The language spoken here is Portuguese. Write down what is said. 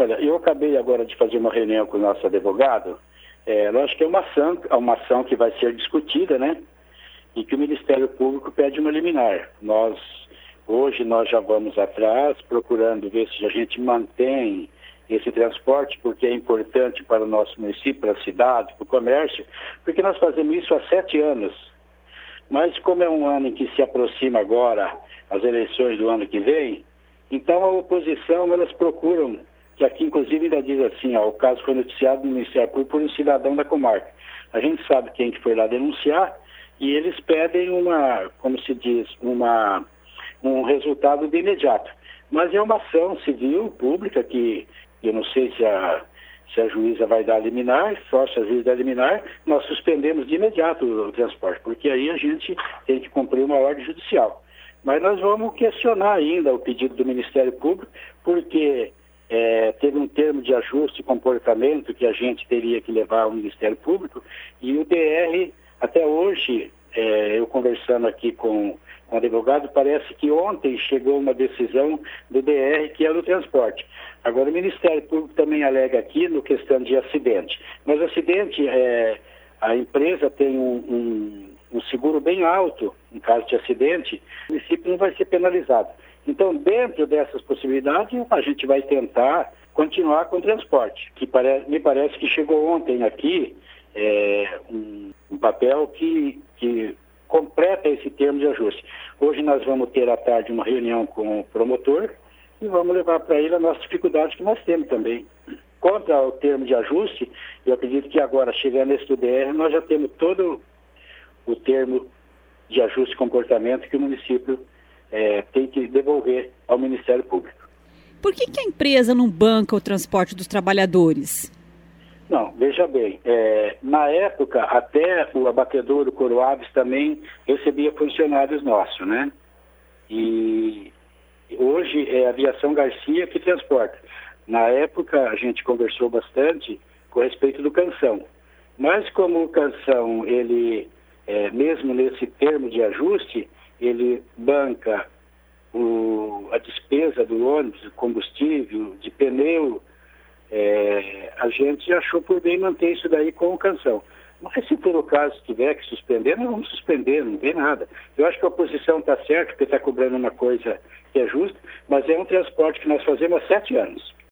Olha, eu acabei agora de fazer uma reunião com o nosso advogado. Lógico que é uma ação que vai ser discutida, né? E que o Ministério Público pede uma liminar. Hoje nós já vamos atrás, procurando ver se a gente mantém esse transporte, porque é importante para o nosso município, para a cidade, para o comércio, porque nós fazemos isso há 7 anos. Mas como é um ano em que se aproxima agora as eleições do ano que vem, então a oposição, elas procuram, que aqui inclusive ainda diz assim, o caso foi noticiado no Ministério Público por um cidadão da comarca. A gente sabe quem que foi lá denunciar e eles pedem como se diz, um resultado de imediato. Mas é uma ação civil, pública, que eu não sei se a juíza vai dar liminar, força a juíza dar liminar, nós suspendemos de imediato o transporte, porque aí a gente tem que cumprir uma ordem judicial. Mas nós vamos questionar ainda o pedido do Ministério Público, porque teve um termo de ajuste de comportamento que a gente teria que levar ao Ministério Público, e o DR, até hoje, eu conversando aqui com o advogado, parece que ontem chegou uma decisão do DR que é do transporte. Agora o Ministério Público também alega aqui no questão de acidente. Mas acidente, a empresa tem um seguro bem alto em caso de acidente, o município não vai ser penalizado. Então, dentro dessas possibilidades, a gente vai tentar continuar com o transporte, que me parece que chegou ontem aqui um papel que completa esse termo de ajuste. Hoje nós vamos ter à tarde uma reunião com o promotor e vamos levar para ele as nossas dificuldades que nós temos também. Contra o termo de ajuste, eu acredito que agora, chegando nesse do DR, nós já temos todo o termo de ajuste de comportamento que o município tem que devolver ao Ministério Público. Por que a empresa não banca o transporte dos trabalhadores? Não, veja bem, na época até o abatedouro Coroaves também recebia funcionários nossos, né? E hoje é a Aviação Garcia que transporta. Na época a gente conversou bastante com respeito do Canção, mas como o Canção, ele, mesmo nesse termo de ajuste, ele banca a despesa do ônibus, de combustível, de pneu, a gente achou por bem manter isso daí com o Canção. Mas se por o caso tiver que suspender, nós vamos suspender, não tem nada. Eu acho que a oposição está certa, porque está cobrando uma coisa que é justa, mas é um transporte que nós fazemos há 7 anos.